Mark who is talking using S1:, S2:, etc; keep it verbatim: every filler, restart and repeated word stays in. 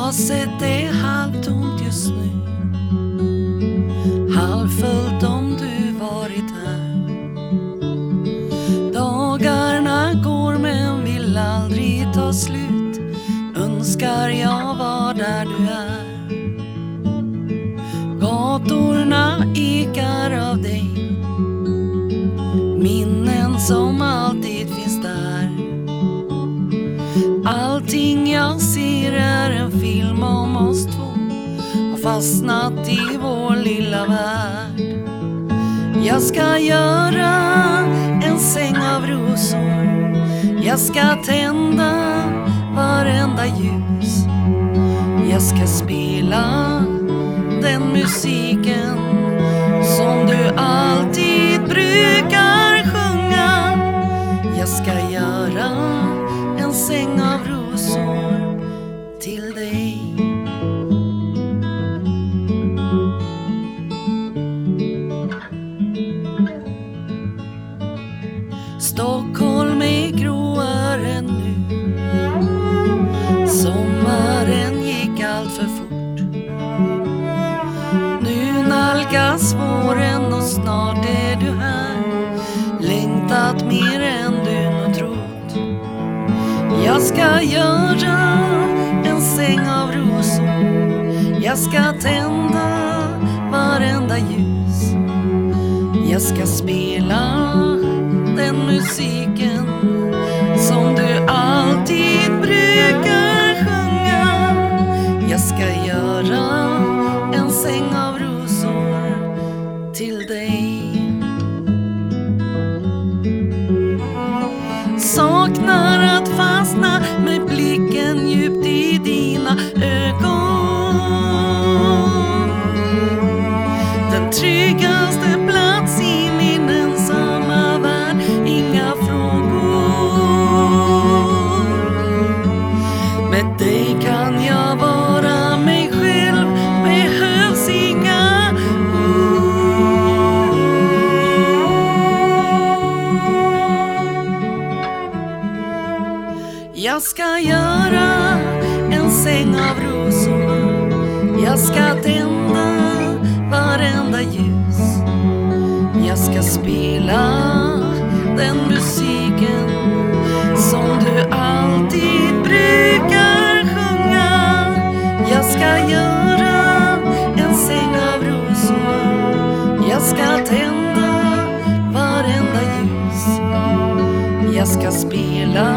S1: Glaset är halvtomt just nu, halvfullt om du varit här. Dagarna går men vill aldrig ta slut. Önskar jag var där du är. Gatorna ekar av dig, minnen som alltid finns där. Allting jag ser är en film om oss två, har fastnat i vår lilla värld. Jag ska göra en säng av rosor, jag ska tända varenda ljus. Jag ska spela den musiken som du alltid brukar sjunga. Jag ska göra en säng av rosor till dig. Stockholm är gråare nu, sommaren gick allt för fort. Nu nalkas våren och snart är du här, längtat mer än du nog trott. Jag ska göra en säng av rosor, jag ska tända varenda ljus. Jag ska spela den musiken som du alltid brukar sjunga. Jag ska göra en säng av rosor till dig. Saknar att fastna med blicken djupt i dina ögon. Den tryggaste plats i min ensamma värld, inga frågor. Med dig kan jag vara mig själv, behövs inga ord. Jag ska göra en säng av rosor, jag ska tända varenda ljus. Jag ska spela den musiken som du alltid brukar sjunga. Jag ska göra en säng av rosor, jag ska tända varenda ljus. Jag ska spela